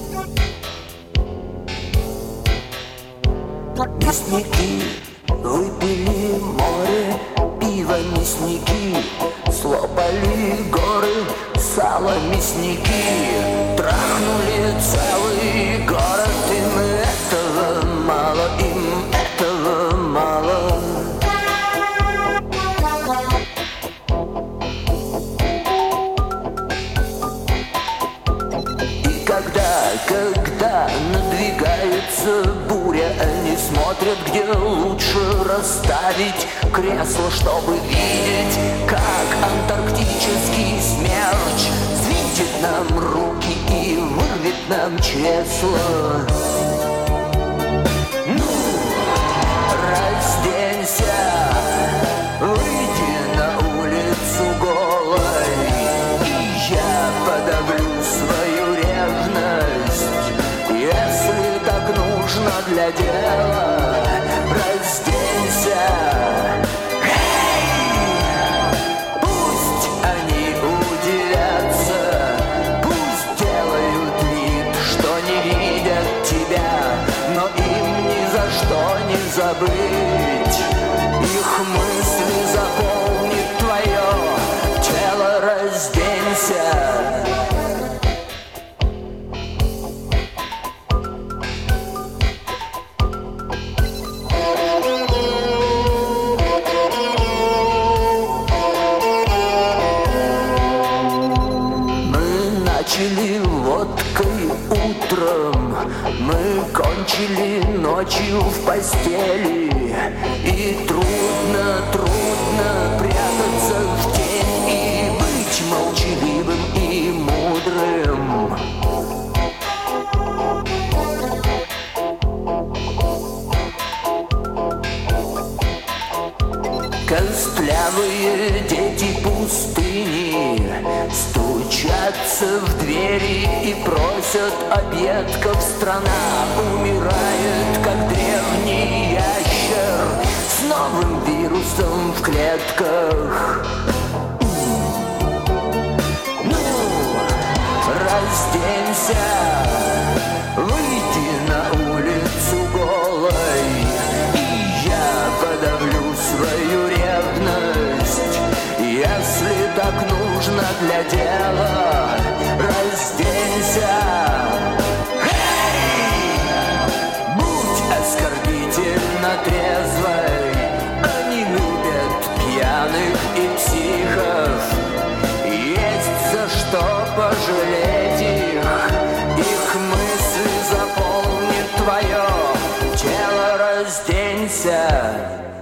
Мясники выпили море, пиво мясники, слопали горы, сало мясники, трахнули целый город. Им этого мало, им этого мало. И когда надвигается буря, они смотрят, где лучше расставить кресло, чтобы видеть, как антарктический смерч свинтит нам руки и вырвет нам чресло. Ну, разденься, выйди на улицу голой, и я подавлю свою ревность, если так нужно для дела. Разденься, эй! Пусть они удивятся, пусть делают вид, что не видят тебя, но им ни за что не забыть. Их мысли заполнит твое тело. Разденься. Начали водкой утром, мы кончили ночью в постели. И трудно прятаться в тень и быть молчаливым и мудрым. Костлявые дети пустыни стучатся в двери и просят обедков. Страна умирает, как древний ящер с новым вирусом в клетках. Ну, разденься, выйди на улицу голой, и я подавлю свою ревность, если так нужно для дела. Разденься, эй! Будь оскорбительно трезвой, они любят пьяных и психов, есть за что пожалеть их мысли заполнит твое тело. Разденься.